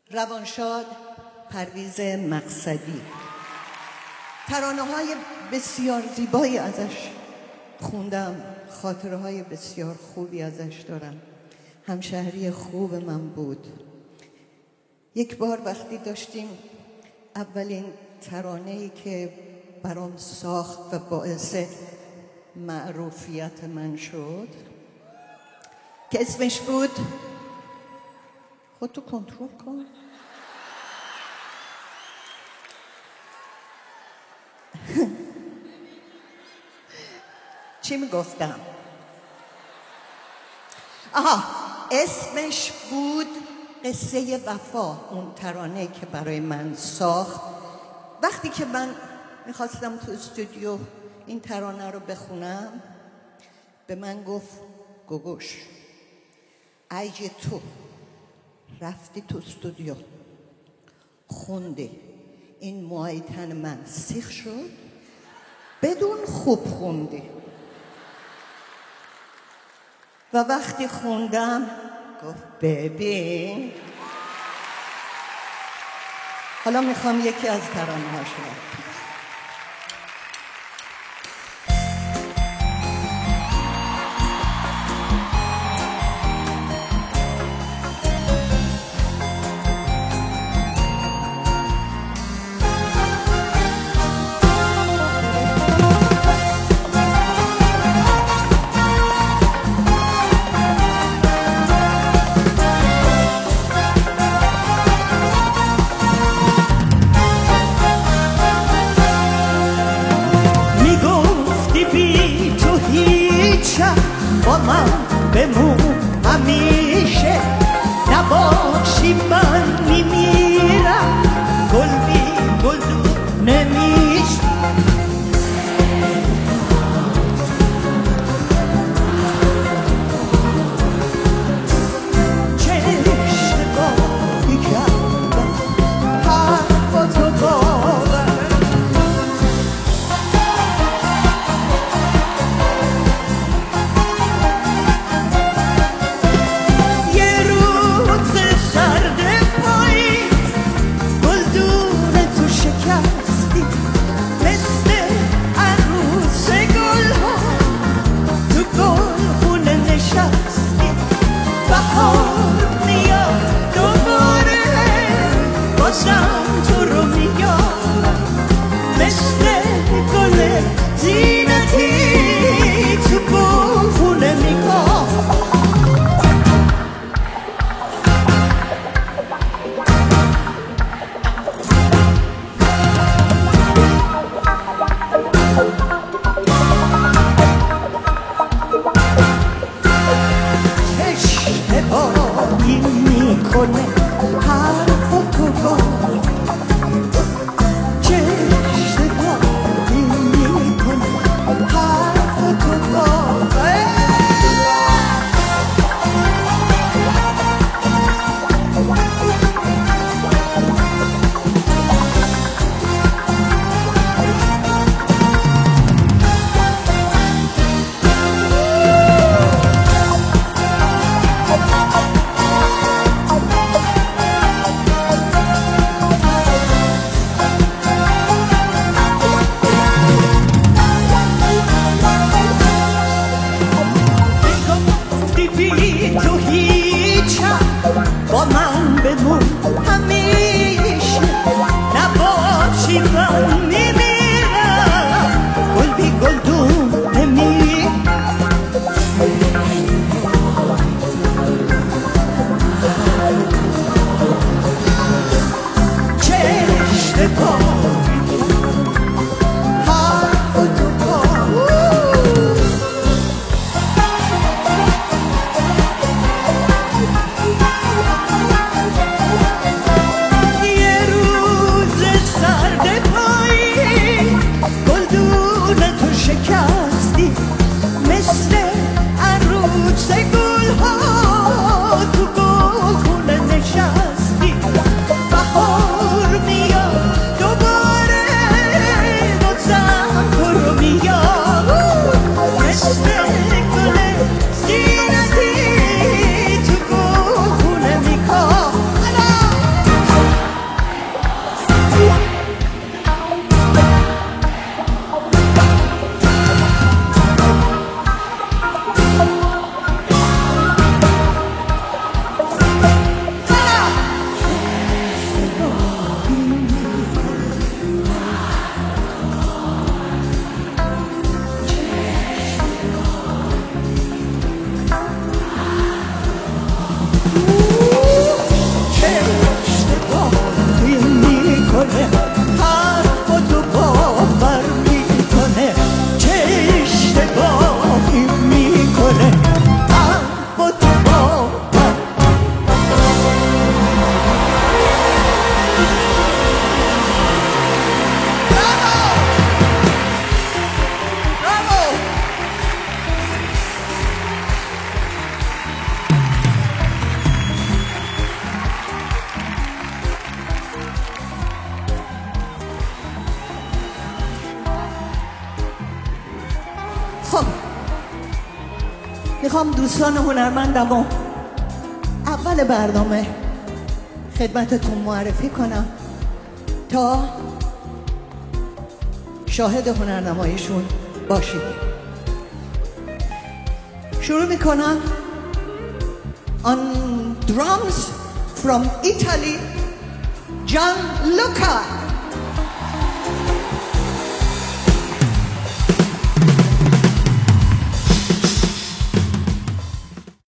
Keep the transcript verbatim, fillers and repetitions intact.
روانشاد پرویز مقصدی. ترانه‌های بسیار زیبایی ازش خوندم، خاطره‌های بسیار خوبی ازش دارم. همشهری خوب من بود. یک بار وقتی داشتیم اولین ترانه‌ای که برام ساخت و باعث معروفیت من شد که اسمش بود، خودتو کنترل کن، چی میگفتم؟ آها، اسمش بود قصه وفا. اون ترانه که برای من ساخت. وقتی که من میخواستم تو استودیو این ترانه رو بخونم، به من گفت گوگوش، ایجه تو رفتی تو استودیو خوندی، این موهای تن من سیخ شد، بدون خوب خوندی. و وقتی خوندم گفت ببین. حالا میخوام یکی از ترانه هاش رو. با من بمون همیشه، نباشی من میمیرم، گل بی گل نمیشه. چه اشتباهی کردم حرفاتو باور. تو رو میارم مثل گل زینتی تو گلخونه میگم. اشتباهی میکنه حرف تو گفت، چه اشتباهی میکنه حرف تو گفت. تو هیچم با من بمون همیشه، نباشی من میمیرم، گل بی گلدون نمیرم. چه اشتباهی حرف تو با خب میخوام دوستان هنرمندم و اول برنامه خدمتتون معرفی کنم تا شاهد هنرنماییشون باشید. شروع میکنم. On drums from Italy, Gianluca.